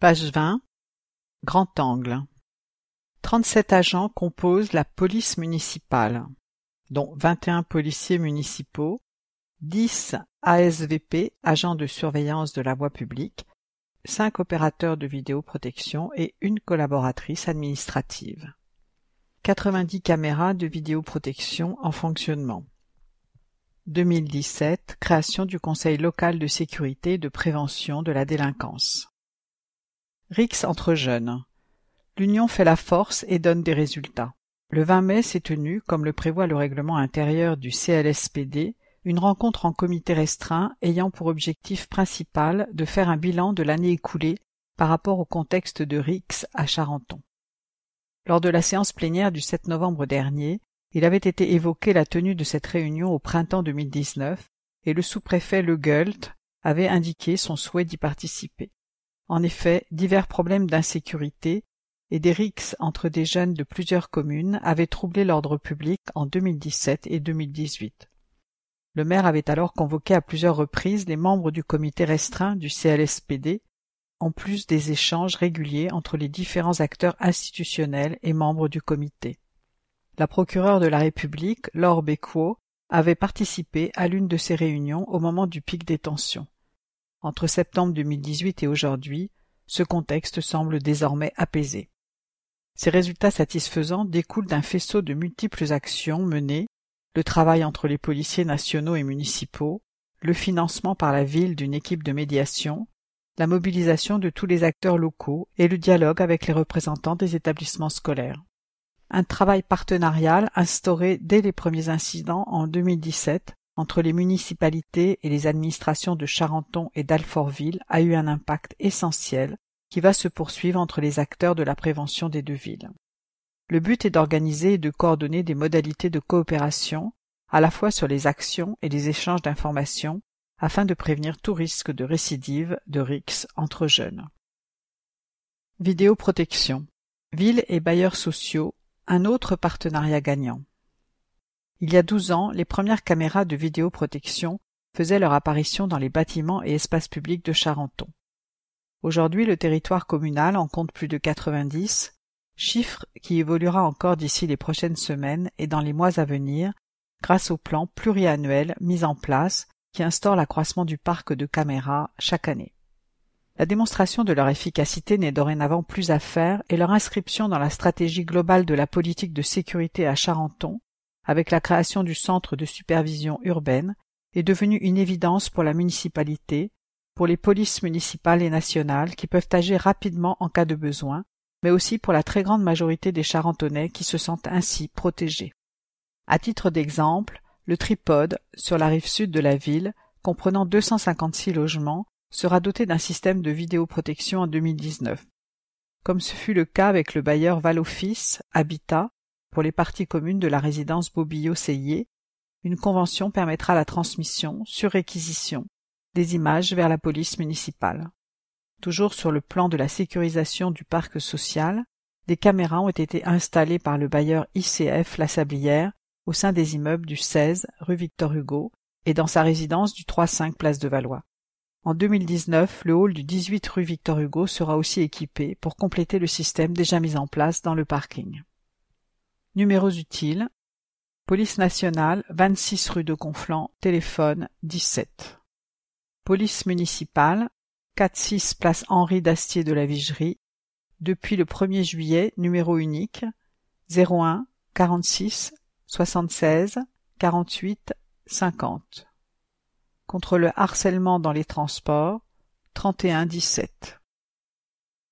Page 20. Grand angle. 37 agents composent la police municipale, dont 21 policiers municipaux, 10 ASVP, agents de surveillance de la voie publique, 5 opérateurs de vidéoprotection et une collaboratrice administrative. 90 caméras de vidéoprotection en fonctionnement. 2017, création du Conseil local de sécurité et de prévention de la délinquance. RICS entre jeunes. L'union fait la force et donne des résultats. Le 20 mai s'est tenue, comme le prévoit le règlement intérieur du CLSPD, une rencontre en comité restreint ayant pour objectif principal de faire un bilan de l'année écoulée par rapport au contexte de RICS à Charenton. Lors de la séance plénière du 7 novembre dernier, il avait été évoqué la tenue de cette réunion au printemps 2019 et le sous-préfet Le Geult avait indiqué son souhait d'y participer. En effet, divers problèmes d'insécurité et des rixes entre des jeunes de plusieurs communes avaient troublé l'ordre public en 2017 et 2018. Le maire avait alors convoqué à plusieurs reprises les membres du comité restreint du CLSPD, en plus des échanges réguliers entre les différents acteurs institutionnels et membres du comité. La procureure de la République, Laure Becquot, avait participé à l'une de ces réunions au moment du pic des tensions. Entre septembre 2018 et aujourd'hui, ce contexte semble désormais apaisé. Ces résultats satisfaisants découlent d'un faisceau de multiples actions menées, le travail entre les policiers nationaux et municipaux, le financement par la ville d'une équipe de médiation, la mobilisation de tous les acteurs locaux et le dialogue avec les représentants des établissements scolaires. Un travail partenarial instauré dès les premiers incidents en 2017 entre les municipalités et les administrations de Charenton et d'Alfortville a eu un impact essentiel qui va se poursuivre entre les acteurs de la prévention des deux villes. Le but est d'organiser et de coordonner des modalités de coopération, à la fois sur les actions et les échanges d'informations, afin de prévenir tout risque de récidive de RICS entre jeunes. Vidéoprotection. Ville et bailleurs sociaux, un autre partenariat gagnant. Il y a 12 ans, les premières caméras de vidéoprotection faisaient leur apparition dans les bâtiments et espaces publics de Charenton. Aujourd'hui, le territoire communal en compte plus de 90, chiffre qui évoluera encore d'ici les prochaines semaines et dans les mois à venir, grâce au plan pluriannuel mis en place qui instaure l'accroissement du parc de caméras chaque année. La démonstration de leur efficacité n'est dorénavant plus à faire et leur inscription dans la stratégie globale de la politique de sécurité à Charenton, avec la création du centre de supervision urbaine, est devenue une évidence pour la municipalité, pour les polices municipales et nationales qui peuvent agir rapidement en cas de besoin, mais aussi pour la très grande majorité des Charentonnais qui se sentent ainsi protégés. À titre d'exemple, le tripode, sur la rive sud de la ville, comprenant 256 logements, sera doté d'un système de vidéoprotection en 2019. Comme ce fut le cas avec le bailleur Val-Office Habitat, pour les parties communes de la résidence Bobillot-Seillier, une convention permettra la transmission, sur réquisition, des images vers la police municipale. Toujours sur le plan de la sécurisation du parc social, des caméras ont été installées par le bailleur ICF La Sablière au sein des immeubles du 16 rue Victor Hugo et dans sa résidence du 3-5 place de Valois. En 2019, le hall du 18 rue Victor Hugo sera aussi équipé pour compléter le système déjà mis en place dans le parking. Numéros utiles. Police nationale, 26 rue de Conflans, téléphone 17. Police municipale, 4-6 place Henri d'Astier de la Vigerie, depuis le 1er juillet, numéro unique, 01 46 76 48 50. Contre le harcèlement dans les transports, 31 17.